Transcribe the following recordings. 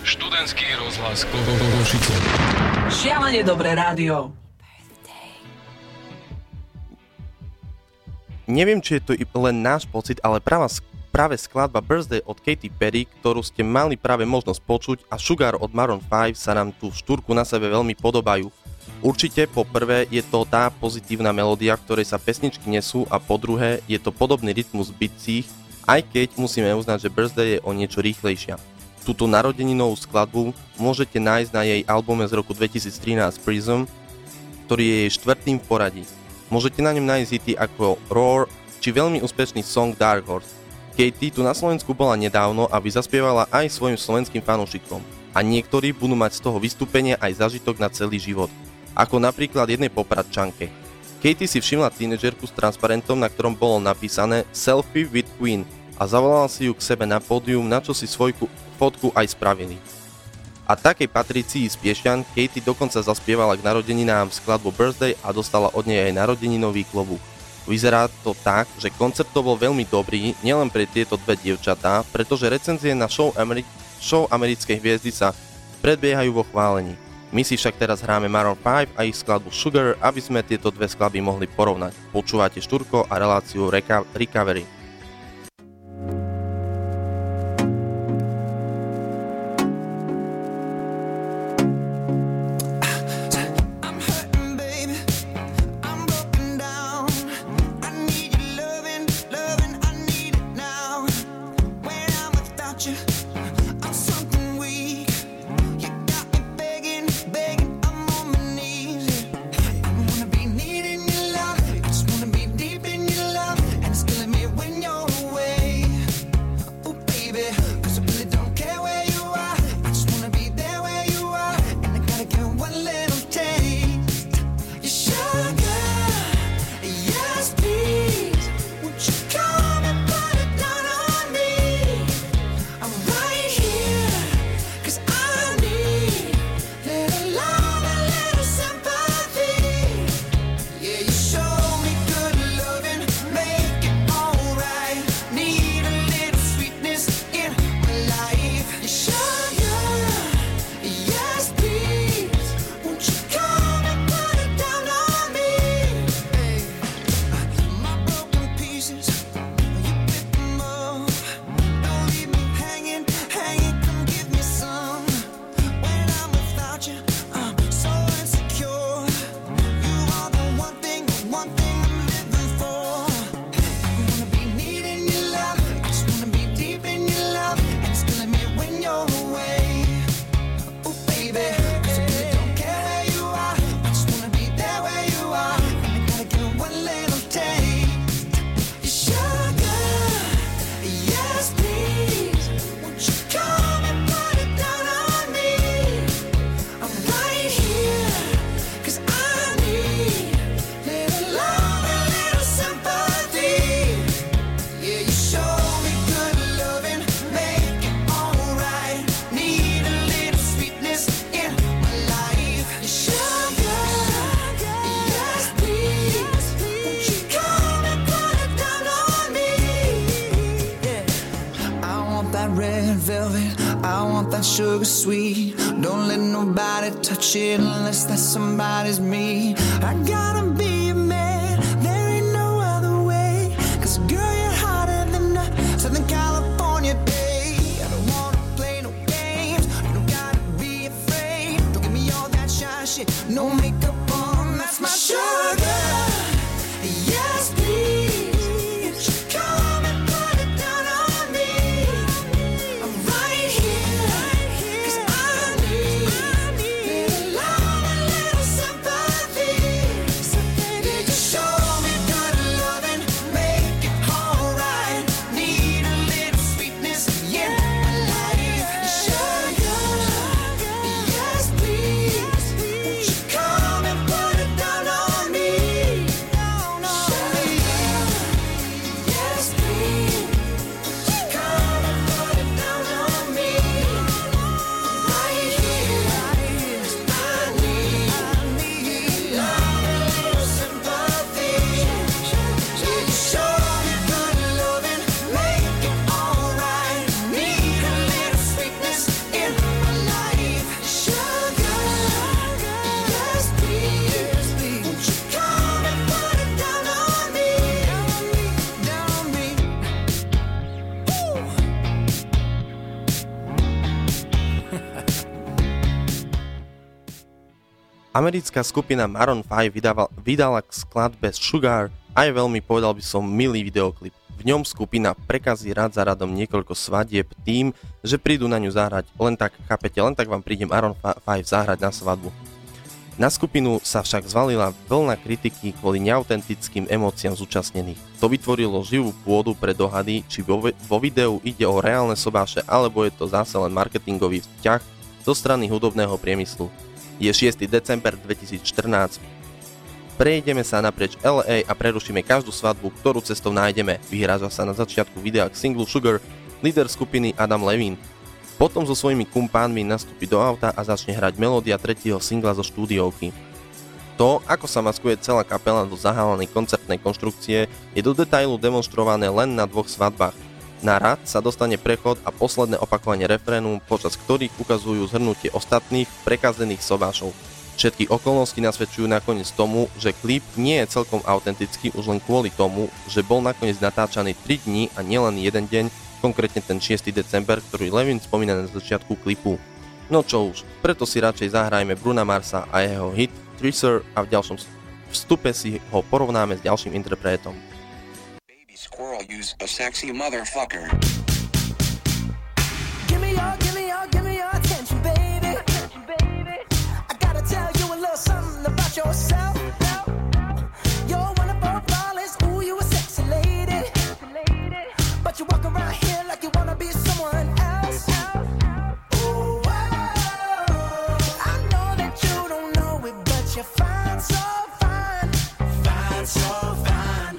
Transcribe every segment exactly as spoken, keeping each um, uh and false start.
Študentský rozhlas Košice. Šialene dobré rádio. Neviem, či je to len náš pocit, ale práva, práve skladba Birthday od Katy Perry, ktorú ste mali práve možnosť počuť, a Sugar od Maroon päť sa nám tu v štúrku na sebe veľmi podobajú. Určite po prvé je to tá pozitívna melódia, ktorej sa pesničky nesú, a po druhé je to podobný rytmus bicích, aj keď musíme uznať, že Birthday je o niečo rýchlejšia. Túto narodeninovú skladbu môžete nájsť na jej albume z roku dvetisíctrinásť Prism, ktorý je jej štvrtým v poradí. Môžete na ňom nájsť hity ako Roar či veľmi úspešný song Dark Horse. Katy tu na Slovensku bola nedávno a vyzaspievala aj svojim slovenským fanúšikom. A niektorí budú mať z toho vystúpenia aj zažitok na celý život. Ako napríklad jednej popradčanke. Katy si všimla tínedžerku s transparentom, na ktorom bolo napísané Selfie with Queen a zavolala si ju k sebe na pódium, na čo si svoju fotku aj spravili. A takej Patricii z Piešťan Katy dokonca zaspievala k narodeninám skladbu Birthday a dostala od nej aj narodeninový klobúk. Vyzerá to tak, že koncert to bol veľmi dobrý, nielen pre tieto dve dievčatá, pretože recenzie na show, Ameri- show americkej hviezdy sa predbiehajú vo chválení. My si však teraz hráme Maroon päť a ich skladbu Sugar, aby sme tieto dve skladby mohli porovnať. Počúvate Štúrko a reláciu Reca- Recovery. Sugar sweet, don't let nobody touch it unless that somebody's me. I gotta be a man, there ain't no other way, 'cause girl you're hotter than a Southern California day. I don't wanna play no games, you don't gotta be afraid. Don't give me all that shy shit, no makeup on, that's my sugar. Yes please. Come Americká skupina Maroon päť vydala, vydala k skladbe Sugar aj veľmi, povedal by som, milý videoklip. V ňom skupina prekazí rad za radom niekoľko svadieb tým, že prídu na ňu zahrať. Len tak, chápete, len tak vám príde Maroon päť zahrať na svadbu. Na skupinu sa však zvalila vlna kritiky kvôli neautentickým emóciám zúčastnených. To vytvorilo živú pôdu pre dohady, či vo, vo videu ide o reálne sobáše, alebo je to zase len marketingový vzťah zo strany hudobného priemyslu. Je šiesteho december dvetisícštrnásť. Prejdeme sa naprieč el ej a prerušíme každú svadbu, ktorú cestou nájdeme. Vyhráža sa na začiatku videa k singlu Sugar líder skupiny Adam Levine. Potom so svojimi kumpánmi nastúpi do auta a začne hrať melódia tretieho singla zo štúdiovky. To, ako sa maskuje celá kapela do zahálenej koncertnej konštrukcie, je do detailu demonstrované len na dvoch svadbách. Na rad sa dostane prechod a posledné opakovanie refrénu, počas ktorých ukazujú zhrnutie ostatných prekazených sobášov. Všetky okolnosti nasvedčujú nakoniec tomu, že klip nie je celkom autentický už len kvôli tomu, že bol nakoniec natáčaný tri dni a nielen jeden deň, konkrétne ten šiesteho december, ktorý Levin spomína na začiatku klipu. No čo už, preto si radšej zahrajme Bruna Marsa a jeho hit Treasure a v ďalšom vstupe si ho porovnáme s ďalším interpretom. Squirrel use a sexy motherfucker. Give me your, give me your, give me your attention, baby. Attention, baby. I gotta tell you a little something about yourself. You're one of our flawless, ooh, you a sexy lady. But you walk around here like you wanna be someone else. Ooh, oh, I know that you don't know it, but you're fine, so fine. Fine, so fine.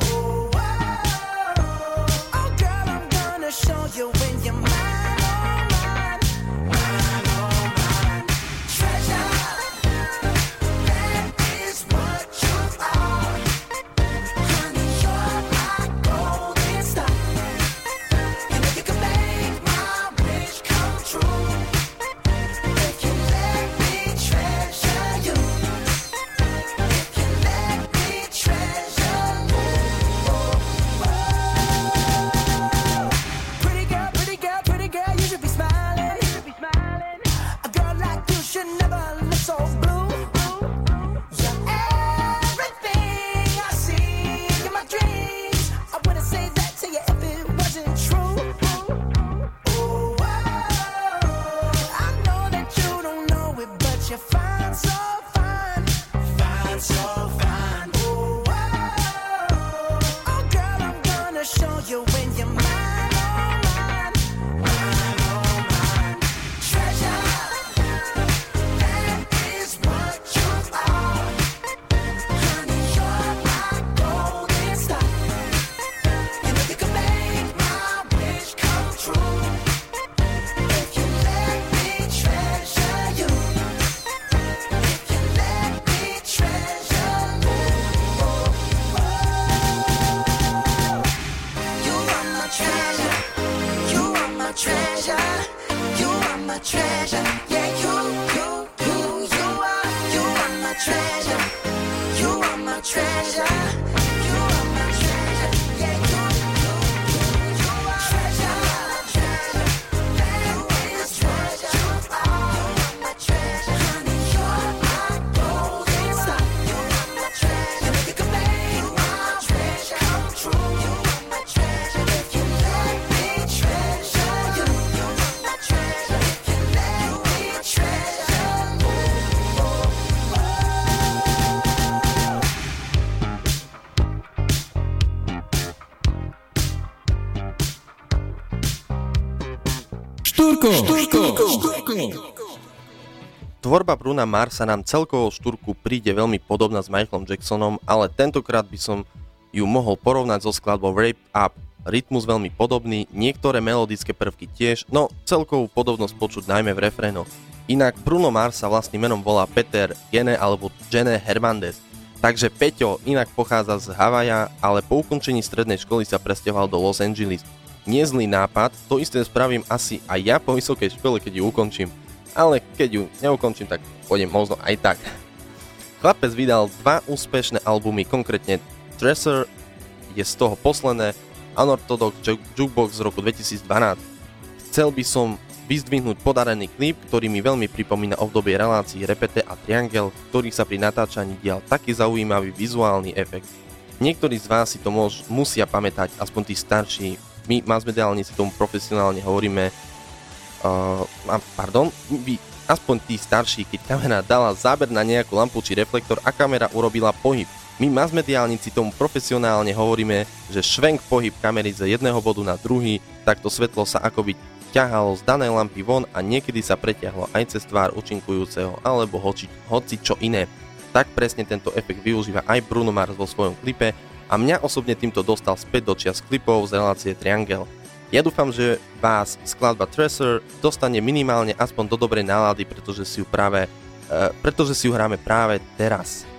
Show you when you're mine, oh mine, mine, oh mine. Treasure, that is what you are. Honey, you're my golden star. And if you can make my wish come true, if you let me treasure you, if you let me treasure you. So blue, you're everything I see in my dreams. I wouldn't say that to you if it wasn't true. Ooh, oh, I know that you don't know it, but you're fine, so fine, fine, so fine. Ooh, oh, oh girl, I'm gonna show you when you're mine, oh mine, mine, oh mine. Treasure. Treasure, yeah, you, you, you, you are, you are my treasure, you are my treasure, you are my treasure, yeah, you, you, you, you are treasure, treasure, that is treasure, you are my treasure, honey, you're my golden star, you are my treasure, and if you can make my treasure come true, you are my treasure, if you let me treasure you, you are my treasure. Štúrko, štúrko, štúrko. Tvorba Bruna Marsa nám celkovou štúrku príde veľmi podobná s Michaelom Jacksonom, ale tentokrát by som ju mohol porovnať so skladbou Wrapped Up. Rytmus veľmi podobný, niektoré melodické prvky tiež, no celkovú podobnosť počuť najmä v refrénoch. Inak Bruno Mars sa vlastným menom volá Peter Gene alebo Gene Hernandez. Takže Peťo inak pochádza z Havaja, ale po ukončení strednej školy sa presťahoval do Los Angeles. Nezlý nápad, to isté spravím asi aj ja po vysokej škole, keď ju ukončím. Ale keď ju neukončím, tak pôjdem možno aj tak. Chlapec vydal dva úspešné albumy, konkrétne Treasure je z toho posledné, Unorthodox Jukebox z roku dvetisícdvanásť. Chcel by som vyzdvihnúť podarený klip, ktorý mi veľmi pripomína obdobie relácií Repete a Triangel, v ktorých sa pri natáčaní dial taký zaujímavý vizuálny efekt. Niektorí z vás si to môž, musia pamätať, aspoň tí starší. My, masmediálnici, tomu profesionálne hovoríme, uh, pardon, vy, aspoň tí starší, keď kamera dala záber na nejakú lampu či reflektor a kamera urobila pohyb. My, masmediálnici, tomu profesionálne hovoríme, že švenk pohyb kamery z jedného bodu na druhý, takto svetlo sa akoby ťahalo z danej lampy von a niekedy sa preťahlo aj cez tvár účinkujúceho alebo hoci, hoci čo iné. Tak presne tento efekt využíva aj Bruno Mars vo svojom klipe a mňa osobne týmto dostal späť do čias klipov z relácie Triangel. Ja dúfam, že vás skladba Treasure dostane minimálne aspoň do dobrej nálady, pretože si ju práve, uh, pretože si ju hráme práve teraz.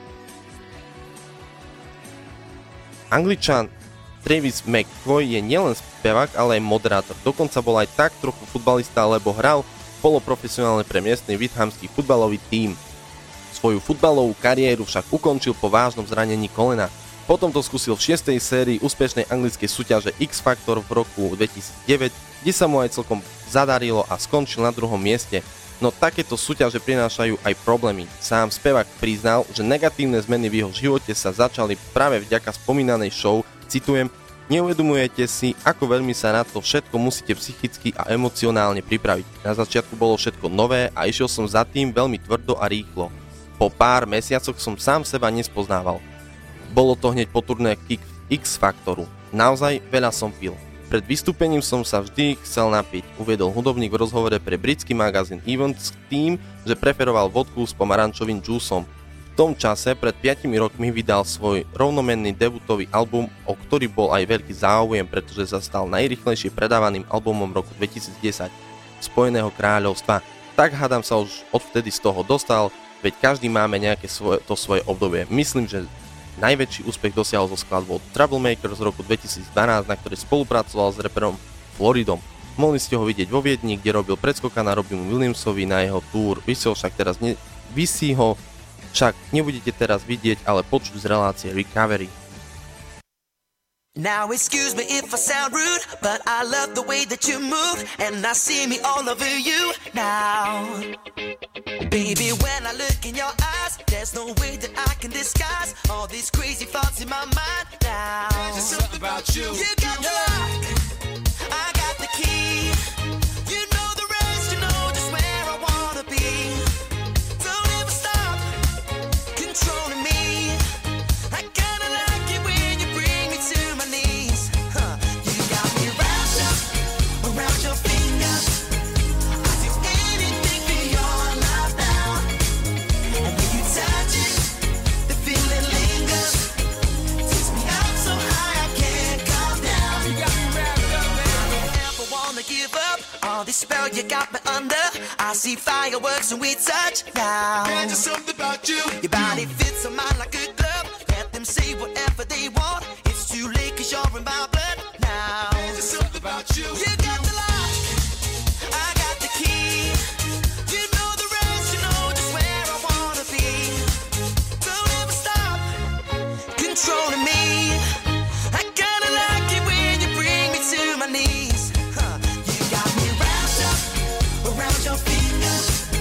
Angličan Travis McCoy je nielen spevák, ale aj moderátor. Dokonca bol aj tak trochu futbalista, lebo hral poloprofesionálne pre miestny Withamský futbalový tím. Svoju futbalovú kariéru však ukončil po vážnom zranení kolena. Potom to skúsil v šiestej sérii úspešnej anglickej súťaže X Factor v roku dvetisícdeväť, kde sa mu aj celkom zadarilo a skončil na druhom mieste. No takéto súťaže prinášajú aj problémy. Sám spevák priznal, že negatívne zmeny v jeho živote sa začali práve vďaka spomínanej show, citujem, neuvedomujete si, ako veľmi sa na to všetko musíte psychicky a emocionálne pripraviť. Na začiatku bolo všetko nové a išiel som za tým veľmi tvrdo a rýchlo. Po pár mesiacoch som sám seba nespoznával. Bolo to hneď po turné X Factoru. Naozaj veľa som pil. Pred vystúpením som sa vždy chcel napiť, uviedol hudobník v rozhovore pre britský magazín Events tým, že preferoval vodku s pomarančovým džúsom. V tom čase pred piatimi rokmi vydal svoj rovnomenný debutový album, o ktorý bol aj veľký záujem, pretože sa stal najrýchlejšie predávaným albumom roku dvetisícdesať Spojeného kráľovstva. Tak hádam sa už odvtedy z toho dostal, veď každý máme nejaké svoje, to svoje obdobie. Myslím, že najväčší úspech dosiahol so skladbou Troublemaker z roku dvetisícdvanásť, na ktorej spolupracoval s raperom Floridom. Mohli ste ho vidieť vo Viedni, kde robil predskoka na Robbimu Williamsovi na jeho túr. Vy si ho však teraz ne... Vy si ho však nebudete teraz vidieť, ale počuť z relácie Recovery. Now excuse me if I sound rude, but I love the way that you move, and I see me all over you now. Baby, when I look in your eyes, there's no way that I can disguise all these crazy thoughts in my mind now. There's just something about you. You got the lock, I got the key. You know the rest, you know just where I wanna be. Don't ever stop controlling me. I kinda like it when you bring me to my knees. Huh. You got me wrapped up around your finger. I do anything for your love now. And when you touch it, the feeling lingers. Takes me up so high I can't come down. You got me wrapped up, man. I don't ever wanna give up. All this spell you got me under. I see fireworks when we touch now. There's just something about you. Your body fits on mine like a glove. Let them say whatever they want. It's too late cause you're in my blood now. There's just something about you. You got the lock, I got the key. You know the rest, you know just where I wanna be. Don't ever stop controlling me. I kinda like it when you bring me to my knees. Huh. You got me wrapped up around your finger.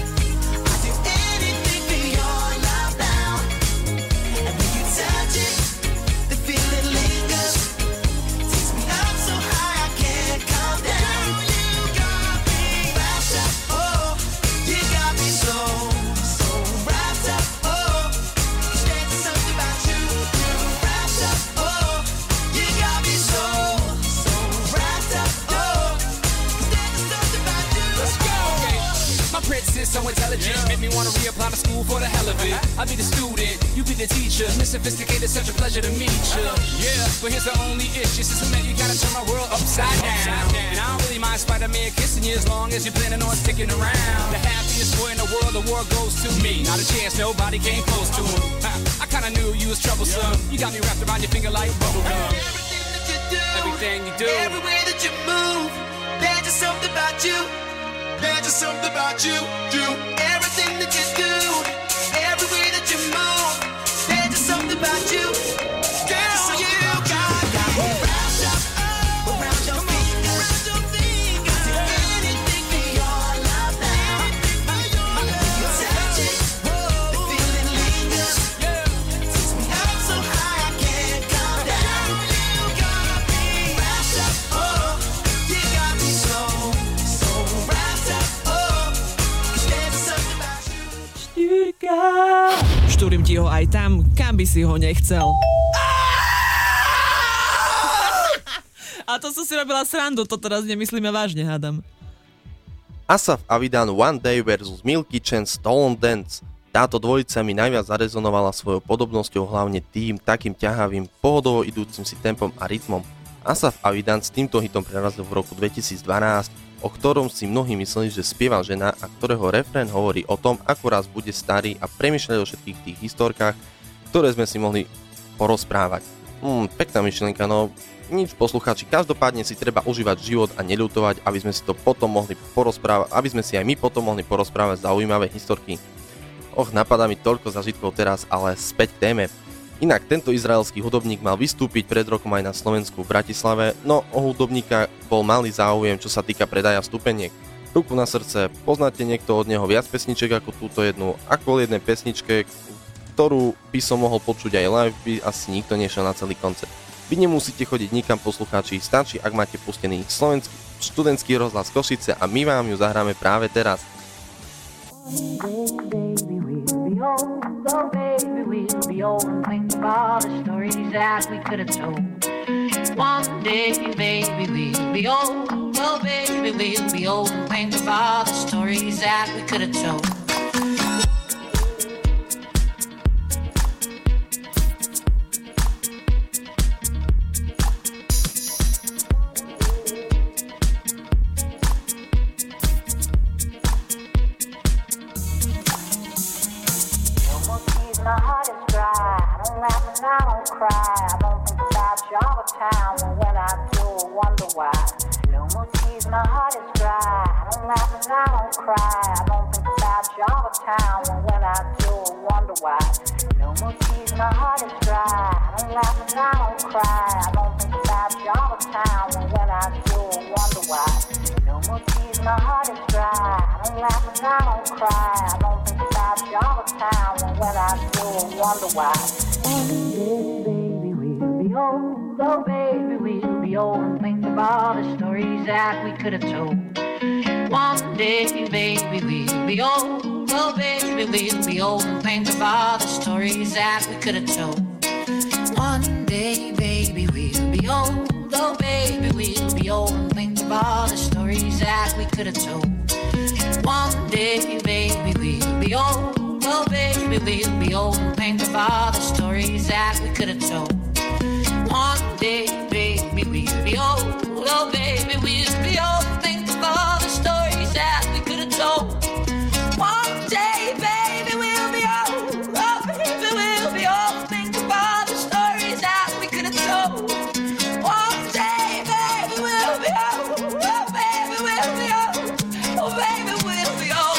I do anything for your love now. And when you touch it, the feeling lingers. Takes me up so high I can't come down. You got me wrapped up, oh. You got me so, so wrapped up, oh. 'Cause there's something about you. Wrapped up, oh. You got me so, so wrapped up, oh. 'Cause there's something about you. Let's go. My princess so intelligent, make me wanna reapply to school for the hell of it. I'll be the student, you be the teacher. Miss Sophisticated, such a pleasure to meet you. Yeah, but here's the only issue, sister man, you gotta turn my world upside down. And I don't really mind Spider-Man kissing you as long as you're planning on sticking around. The happiest boy in the world, the world goes to me. Not a chance, nobody came close to him. I kinda knew you was troublesome. You got me wrapped around your finger like bubblegum. Everything that you do, Everything you do. every way that you move, there's just something about you. There's just something about you, you. Everything that you do, every way that you move, there's just something about you. Girl, you got, got me wrapped up around your finger. I do anything for your Štúrim ti ho aj tam, kam by si ho nechcel. A to som si robila srandu, to teraz nemyslíme vážne, hádam. Asaf Avidan One Day versus Milky Chance Stolen Dance. Táto dvojica mi najviac zarezonovala svojou podobnosťou, hlavne tým takým ťahavým, pohodovo idúcim si tempom a rytmom. Asaf Avidan s týmto hitom prerazil v roku dvetisícdvanásť, o ktorom si mnohí mysleli, že spieva žena a ktorého refrén hovorí o tom, ako raz bude starý a premýšľať o všetkých tých historkách, ktoré sme si mohli porozprávať. Hmm, pekná myšlienka, no nič poslucháči, každopádne si treba užívať život a neľutovať, aby sme si to potom mohli porozprávať, aby sme si aj my potom mohli porozprávať zaujímavé historky. Och, napadá mi toľko zažitkov teraz, ale späť k téme. Inak tento izraelský hudobník mal vystúpiť pred rokom aj na Slovensku v Bratislave, no o hudobníka bol malý záujem, čo sa týka predaja vstupeniek. Ruku na srdce, poznáte niekto od neho viac pesniček ako túto jednu, ako jednej pesničke, ktorú by som mohol počuť aj live, by asi nikto nešiel na celý koncert. Vy nemusíte chodiť nikam, poslucháči, stačí, ak máte pustený slovenský študentský rozhlas Košice a my vám ju zahráme práve teraz. One day, baby, we'll be old. Oh, baby, we'll be old and think of all the stories that we could have told. My heart is dry. I don't laugh and I don't cry. I don't think about you all the time. And when I do, I wonder why. No more tears. My heart is dry. I don't laugh and I don't cry. I don't think about you all the time. And when I do, I wonder why. No more tears. My heart is dry. I don't laugh and I don't cry. I don't think about you all the time. And when I do, I wonder why. No more tears. My heart is dry. I don't laugh and I don't cry. I don't think about you all the time. And when I do, I wonder why. One day, baby, we'll be old. Oh, baby, we'll be old and think of all the stories that we could have told. One day, baby, we'll be old. Oh, baby, we'll be old and think of all the stories that we could have told. One day, baby, we'll be old. Oh, baby, we'll be old and think of all the stories that we could have told. One day, baby, we'll be old. Oh, baby, we'll be old and think of all the stories that we could have told. One day, baby, we'll be old. Oh, baby, we'll be old and think of all the stories that we could have told. One day, baby, we'll be old. Oh, baby, we'll be old and think of all the stories that we could have told. One day, baby, we'll be old. Oh, baby, we'll be old. Oh, baby, we'll be old.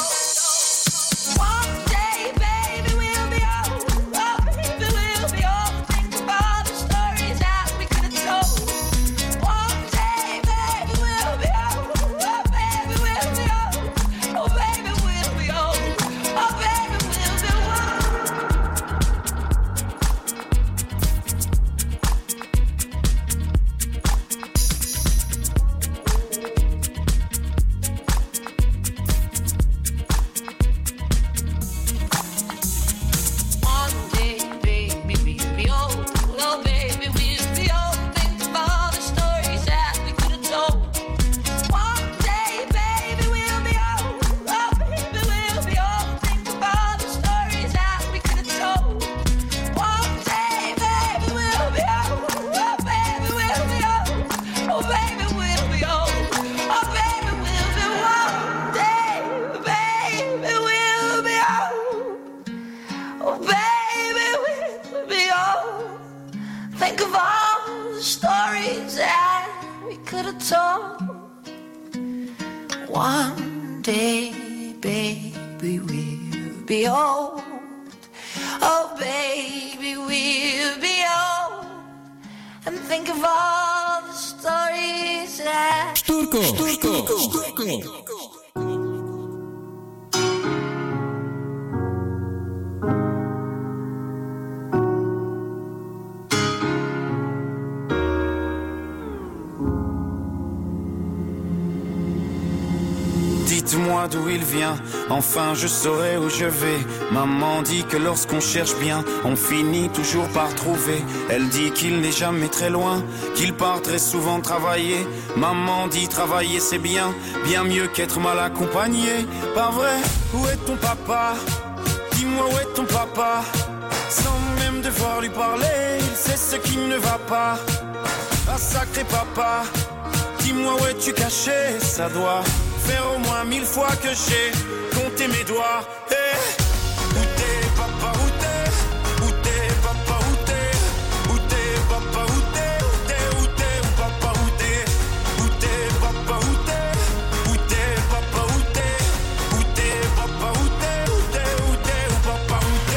One day, baby, we'll be old. Oh, baby, we'll be old. And think of all the stories that... Štúrko, štúrko, štúrko. dites-moi d'où il vient, enfin je saurai où je vais. Maman dit que lorsqu'on cherche bien, on finit toujours par trouver. Elle dit qu'il n'est jamais très loin, qu'il part très souvent travailler. Maman dit travailler c'est bien, bien mieux qu'être mal accompagné. Pas vrai? Où est ton papa? Dis-moi où est ton papa? Sans même devoir lui parler, il sait ce qui ne va pas. Ah sacré papa, dis-moi où es-tu caché? Ça doit faire au moins mille fois que j'ai compté mes doigts. Hey, où t'es papa, où t'es? Où t'es papa, où t'es? Où t'es papa, où t'es? Où t'es, où t'es, où papa, où t'es? Où t'es papa, où t'es? Où t'es papa, où t'es? Où t'es papa, où t'es? Où t'es, où t'es, où papa, où t'es?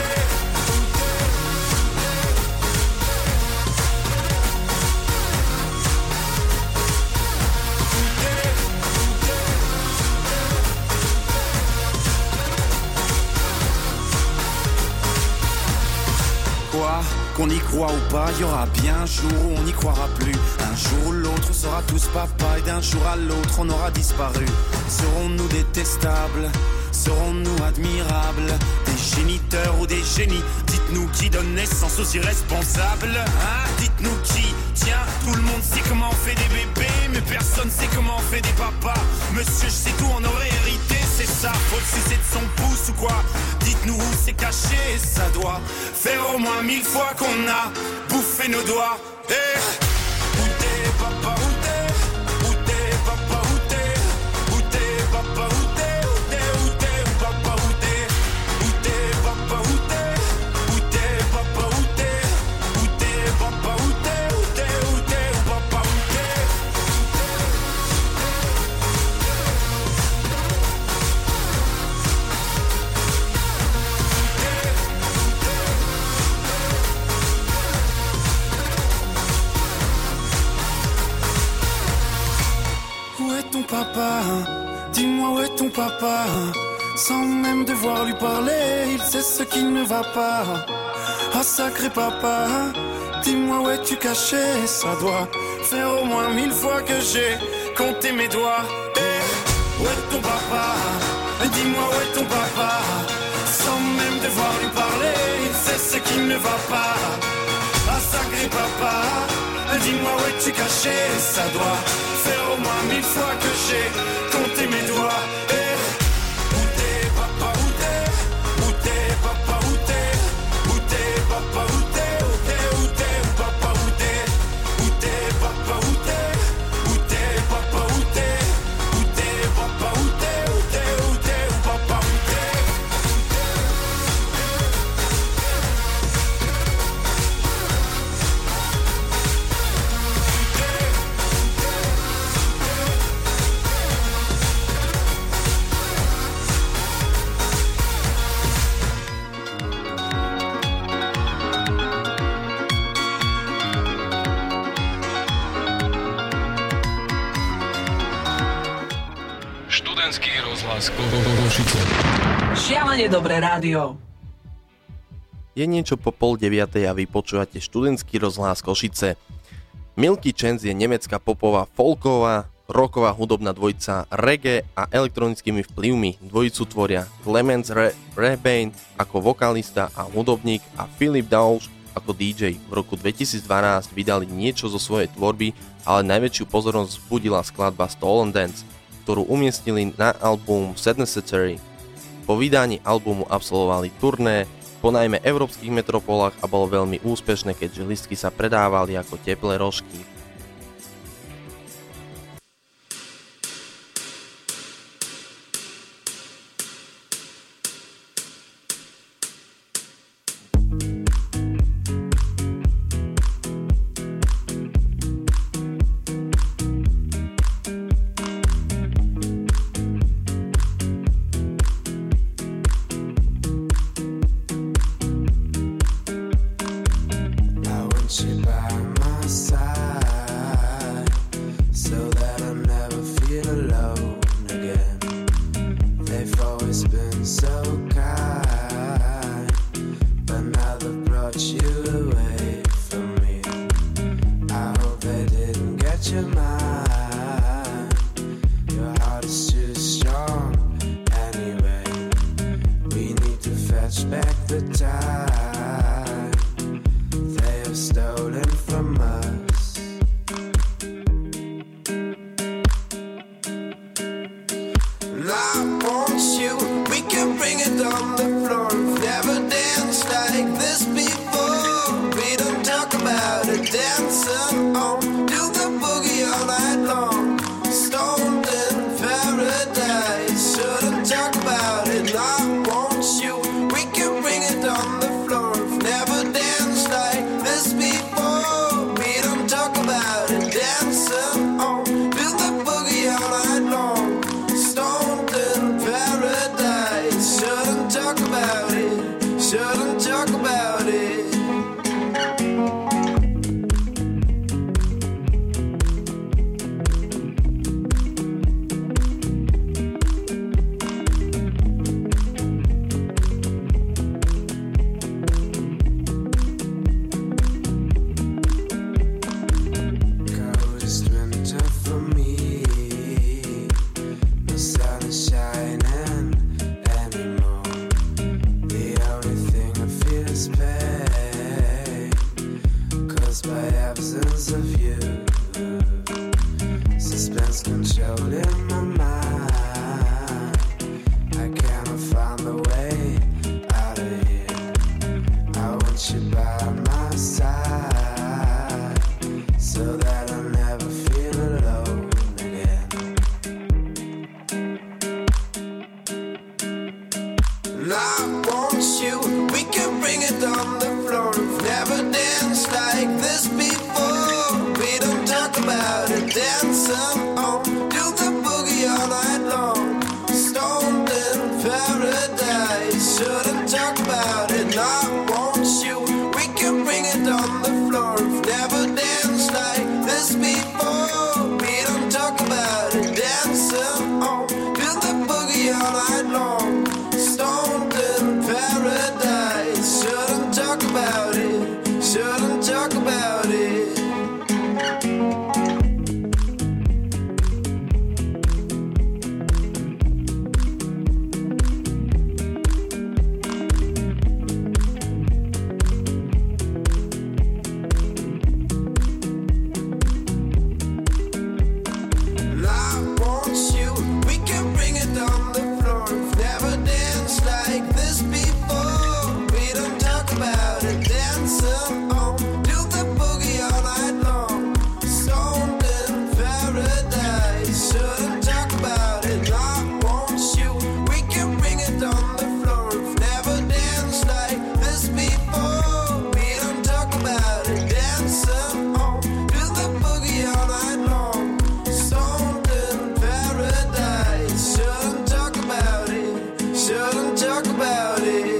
Qu'on y croit ou pas, il y aura bien un jour où on n'y croira plus. Un jour ou l'autre, on sera tous papa et d'un jour à l'autre, on aura disparu. Serons-nous détestables? Serons-nous admirables? Des géniteurs ou des génies? Dites-nous qui donne naissance aux irresponsables, hein? Dites-nous qui? Tiens, tout le monde sait comment on fait des bébés, mais personne sait comment on fait des papas. Monsieur, je sais tout, on aurait hérité, c'est ça. Faut le sucer de son pouce ou quoi? Dites-nous où c'est caché, ça doit faire au moins mille fois qu'on a bouffé nos doigts. Hey, où t'es papa, où t'es? Où t'es papa, où t'es? Où t'es papa, où t'es? Où t'es, où t'es, où papa, où t'es? Où t'es papa, où t'es? Où t'es papa, où t'es? Où t'es papa, où t'es? Où t'es, où t'es, où papa, où t'es? Où est ton papa? Dis-moi où est ton papa? Sans même devoir lui parler, il sait ce qui ne va pas. Ah sacré papa, dis-moi où es-tu caché? Ça doit faire au moins mille fois que j'ai compté mes doigts. Hey, où est ton papa? Dis-moi où est ton papa? Sans même devoir lui parler, il sait ce qui ne va pas. Ah sacré papa, dis-moi où es-tu caché? Ça doit faire au moins mille fois que j'ai compté mes doigts. Hey, où t'es papa, où t'es? Où t'es papa, où t'es? Où t'es papa, où t'es? Où t'es, où t'es, où papa, où t'es? Où t'es papa, où t'es? Où t'es papa, où t'es? Où t'es papa, où t'es? Où t'es, où t'es, où papa, où t'es? Študentský rozhlas Košice. Šialene dobré rádio. Je niečo po pol deviatej a vy počúvate študentský rozhlas Košice. Milky Chance je nemecká popová, folková, rocková hudobná dvojica reggae a elektronickými vplyvmi. Dvojicu tvoria Clemens Re- Rebane ako vokalista a hudobník a Philip Dausch ako dý džej. V roku dvetisícdvanásť vydali niečo zo svojej tvorby, ale najväčšiu pozornosť vzbudila skladba Stolen Dance, ktorú umiestnili na album Sednecessary. Po vydaní albumu absolvovali turné po najmä európskych metropolách a bolo veľmi úspešné, keďže lístky sa predávali ako teplé rožky. By my side. the time they have stolen from us. And I want you, we can bring it on the floor. We've never danced like this before. We don't talk about it, dancing on, do the boogie all night long. Stoned in paradise, shouldn't talk about it. I want you, we can bring it on the floor. We've never danced like this before. We don't talk about it, dancing on, do the boogie all night long. Stoned in paradise, shouldn't talk about it, shouldn't talk about it. Coldest winter for me, no sun is shining anymore. The only thing I feel is pain, caused by absence of you. Suspense controlling my mind, I cannot find the way out of here. I want you by my side, so that I never feel alone again. And I want you, we can bring it on the floor. We've never danced like this before. We don't talk about it, dancing on, do the boogie all night long. Stoned in paradise, shouldn't talk about it. And I want you, we can bring it on the floor. We've never danced like this before. We don't talk about it, dancing on, do the boogie all night long. Stoned in paradise, shouldn't talk about it, shouldn't talk about it. And I want you, we can bring it on the floor. We've never danced like this before. We don't talk about it, dancing on, do the boogie all night long. Stoned in paradise, shouldn't talk about it. And I want you, we can bring it on the floor. We've never danced like this before. We don't talk about it, dancing on, do the boogie all night long. Stoned in paradise, shouldn't talk about it, shouldn't talk about it.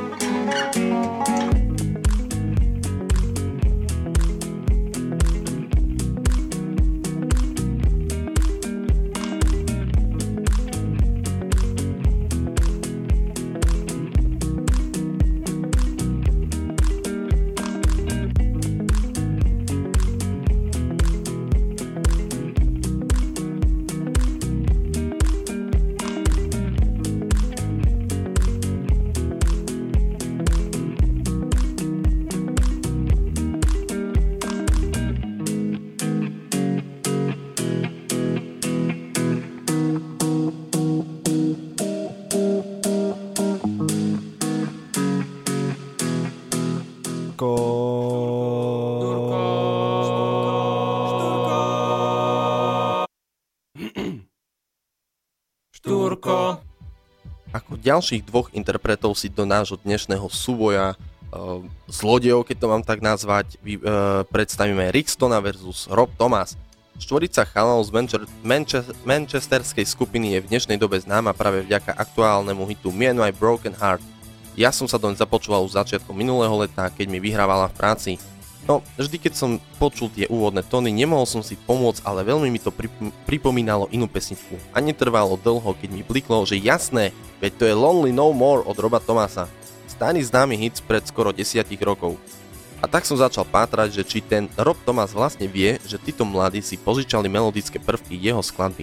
Štúrko. Ako ďalších dvoch interpretov si do nášho dnešného súboja uh, zlodejov, keď to mám tak nazvať, vy, uh, predstavíme Rick Stona versus Rob Thomas. Štvorica chalanov z Manche- Manche- manchesterskej skupiny je v dnešnej dobe známa práve vďaka aktuálnemu hitu Me and My Broken Heart. Ja som sa doň započúval už začiatkom minulého leta, keď mi vyhrávala v práci. No, vždy keď som počul tie úvodné tóny, nemohol som si pomôcť, ale veľmi mi to prip- pripomínalo inú pesničku. A netrvalo dlho, keď mi bliklo, že jasné, veď to je Lonely No More od Roba Thomasa. Starý známy hit pred skoro desiatich rokov. A tak som začal pátrať, že či ten Rob Thomas vlastne vie, že títo mladí si požičali melodické prvky jeho skladby.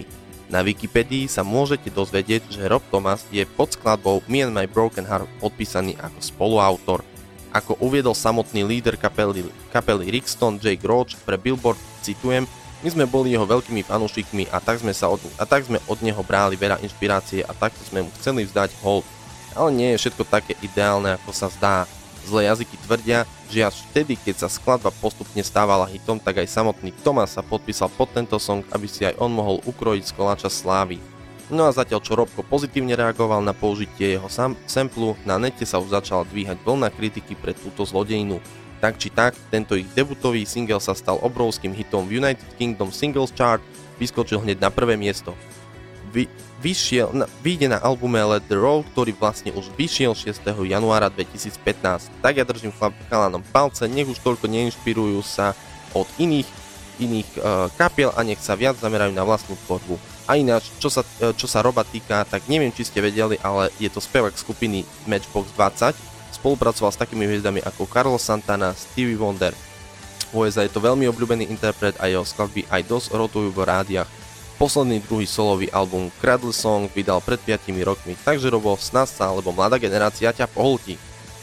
Na Wikipedii sa môžete dozvedieť, že Rob Thomas je pod skladbou Me and My Broken Heart podpísaný ako spoluautor. Ako uviedol samotný líder kapely, kapely Rixton Jake Roach pre Billboard, citujem, my sme boli jeho veľkými fanúšikmi a tak sme, sa od, a tak sme od neho brali veľa inšpirácie a takto sme mu chceli vzdať hold. Ale nie je všetko také ideálne, ako sa zdá. Zlé jazyky tvrdia, že až vtedy, keď sa skladba postupne stávala hitom, tak aj samotný Thomas sa podpísal pod tento song, aby si aj on mohol ukrojiť z koláča slávy. No a zatiaľ čo Robko pozitívne reagoval na použitie jeho sam- samplu, na nete sa už začala dvíhať vlna kritiky pre túto zlodejinu. Tak či tak, tento ich debutový single sa stal obrovským hitom v United Kingdom Singles Chart, vyskočil hneď na prvé miesto. Vy, vyšiel, na, vyjde na albume Let the Road, ktorý vlastne už vyšiel šiesteho januára dvetisícpätnásť. Tak ja držím chalanom palce, nech už toľko neinšpirujú sa od iných, iných uh, kapiel a nech sa viac zamerajú na vlastnú tvorbu. A ináč, čo sa, uh, čo sa Roba týka, tak neviem, či ste vedeli, ale je to spevák skupiny Matchbox dvadsať, spolupracoval s takými hviezdami ako Carlos Santana, Stevie Wonder. U es á je to veľmi obľúbený interpret a jeho skladby aj dosť rotujú v rádiách. Posledný druhý solový album Cradle Song vydal pred piatimi rokmi, takže Robo, snad sa, lebo mladá generácia ťa pohltí.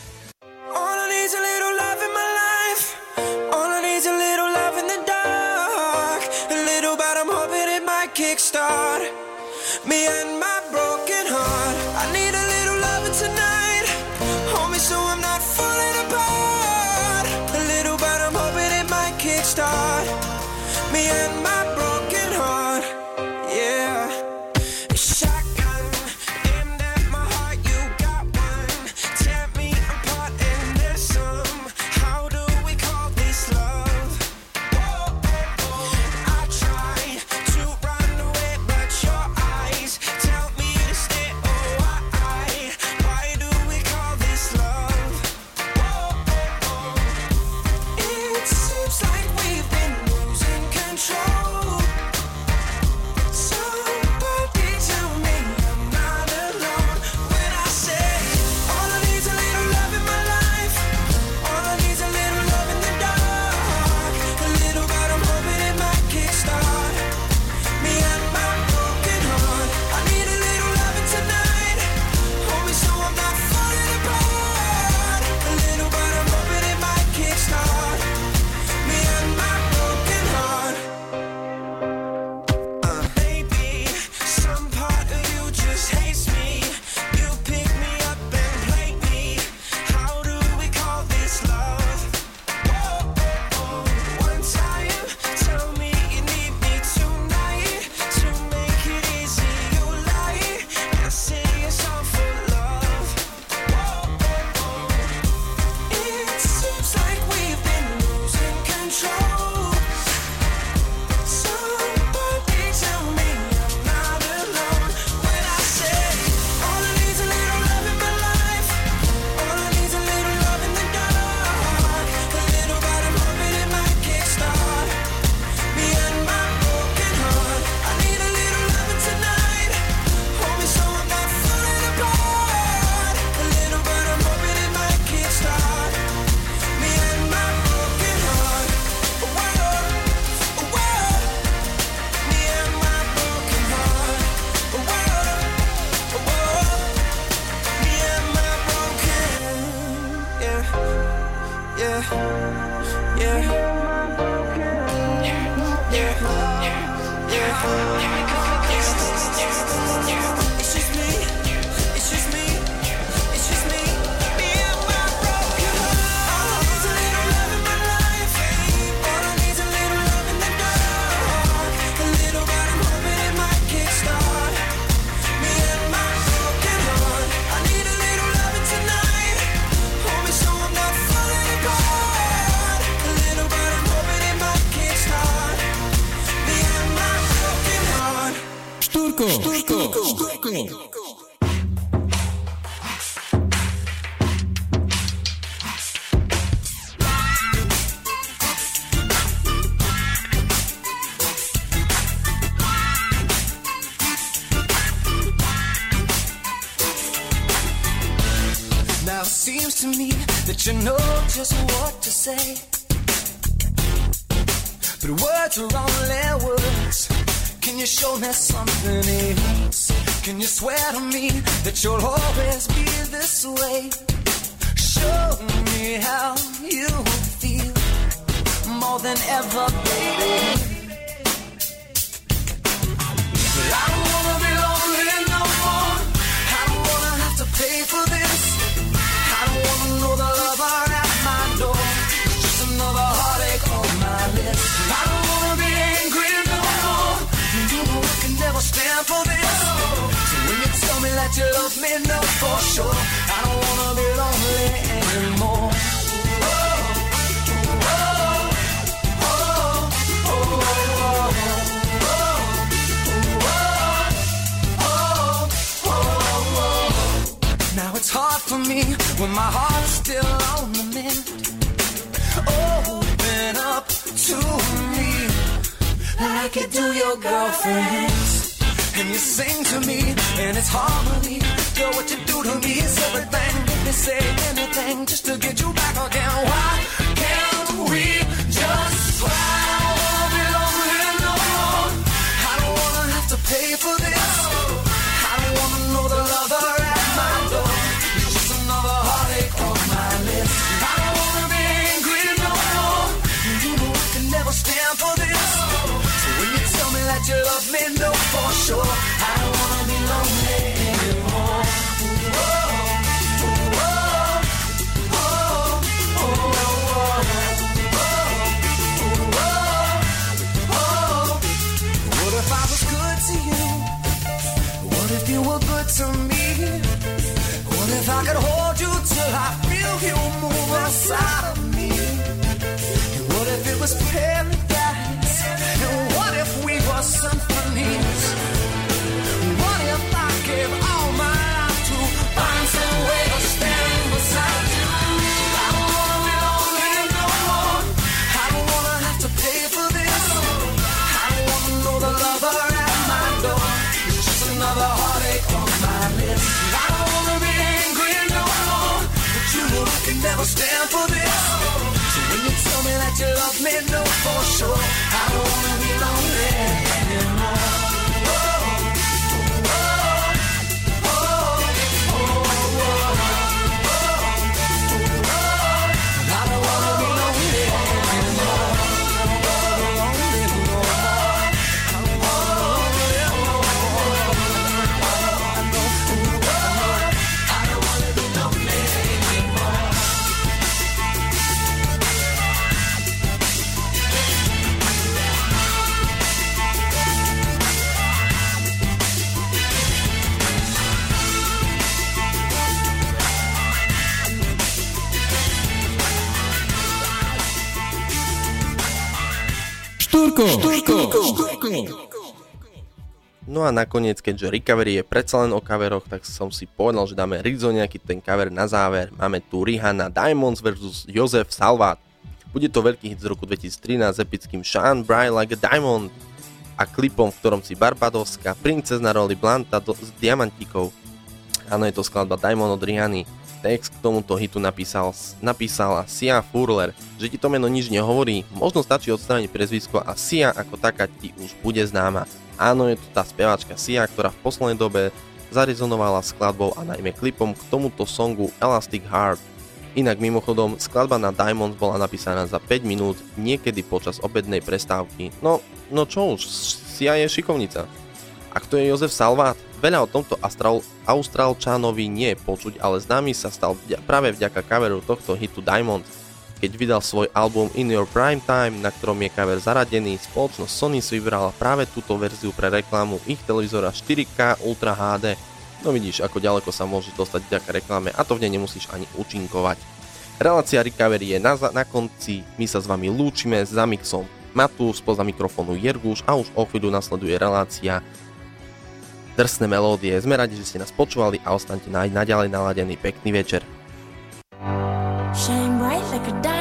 Kickstart me and my broken heart. I need a little loving tonight. Hold me so I'm not falling apart. A little, but I'm hoping it might kickstart me and my broken heart. Yeah. Shotgun aimed at my heart. You got one. Tear me apart and there's some. How do we call this love? Whoa, whoa, whoa. I try to run away, but your eyes tell me to stay. Oh, why, why do we call this love? Whoa, whoa, whoa. It seems like we've been losing control. Somebody tell me I'm not alone when I say all I need's a little love in my life. All I need's a little love in the dark. A little, but I'm hoping it might kickstart me and my broken heart. I need a little loving tonight. Hold me so I'm not falling apart. A little, but I'm hoping it might kickstart me and my broken heart. Uh, baby, some part of you just hates me. You pick me up and play me. How do we call this love? Whoa, whoa, whoa. One time, tell me you need me tonight. To make it easy, you lie and say it's all for love. Whoa, whoa, whoa. It seems like we've been losing control. Somebody tell me I'm not alone when I say all I need's a little love in my life. All I need's a little love in the dark. A little, but I'm hoping it might kickstart me and my broken heart. I need a little loving tonight. Hold me so I'm not falling apart. A little, but I'm hoping it might kickstart me and my broken heart. Whoa, whoa. Me and my broken heart. Whoa, whoa. Me and my broken. Yeah, yeah, yeah. Yeah, yeah, yeah. It's just me. It's just me. It's just me. Me and my broken heart. All I need's a little love in my life. All I need's a little love in the dark. A little, but I'm hoping it might kickstart me and my broken heart. I need a little loving tonight. Hold me so I'm not falling apart. A little, but I'm hoping it might kickstart me and my broken heart. Štúrko, štúrko, štúrko. Now it seems to me that you know just what to say, but words are only words. Can you show me something else? Can you swear to me that you'll always be this way? Show me how you feel more than ever, baby. But I don't wanna be lonely no more. I don't wanna have to pay for this. I don't wanna know the lover at my door. It's just another heartache on my list. I don't wanna be angry no more. You know I can never stand for this. So when you tell me that you love me, know for sure I don't wanna be lonely anymore. Now it's hard for me when my heart's still on the mend. Open up to me like you do your girlfriends. And you sing to me and it's harmony. Girl, what you do to me is everything. Let me say anything just to get you back again. Why can't we just try? I don't wanna be lonely no more. I don't wanna have to pay for this. I don't wanna know the lover at my door. It's just another heartache on my list. I don't wanna be angry no more. You know I can never stand for this. So when you tell me that you love me, know for sure I don't wanna be lonely anymore. What if I was good to you? What if you were good to me? What if I could hold you till I feel you move inside of me? And what if it was paradise? And what if we were symphonies? What if I gave all my life to find some way to stand beside you? I don't wanna be lonely no more. I don't wanna have to pay for this. I don't wanna know the lover at my door. It's just another heartache on my list. I don't wanna be angry no more, but you know I can never stand for this. So when you tell me that you love me, know for sure I don't wanna be lonely anymore. Štúrko, štúrko, štúrko. No a nakoniec, keďže recovery je predsa len o coveroch, tak som si povedal, že dáme Rizzo nejaký ten cover na záver. Máme tu Rihanna Diamonds versus Joseph Salvat. Bude to veľký hit z roku dvetisíctrinásť s epickým Shine Bright Like a Diamond a klipom, v ktorom si barbadovská princezna roli Blanta do, s diamantíkou. Áno, je to skladba Diamond od Rihanny. Text k tomuto hitu napísal, napísala Sia Furler. Že ti to meno nič nehovorí, možno stačí odstrániť prezvisko a Sia ako taká ti už bude známa. Áno, je to tá speváčka Sia, ktorá v poslednej dobe zarezonovala skladbou a najmä klipom k tomuto songu Elastic Heart. Inak mimochodom, skladba na Diamonds bola napísaná za päť minút, niekedy počas obednej prestávky. No, no čo už, Sia je šikovnica. A kto je Joseph Salvat? Veľa o tomto Austral- Austrálčanovi nie je počuť, ale známy sa stal vďa- práve vďaka coveru tohto hitu Diamond. Keď vydal svoj album In Your Prime Time, na ktorom je cover zaradený, spoločnosť Sony si vybrala práve túto verziu pre reklamu ich televízora štyri ká Ultra há dé. No vidíš, ako ďaleko sa môžeš dostať vďaka reklame a to v nej nemusíš ani účinkovať. Relácia Recovery je na, na konci, my sa s vami lúčime za mixom Matúš, spoza mikrofónu Jerguš a už o chvíľu nasleduje relácia Drsné melódie. Sme radi, že ste nás počúvali a ostaňte aj naďalej naladení. Pekný večer. Shine bright like a diamond.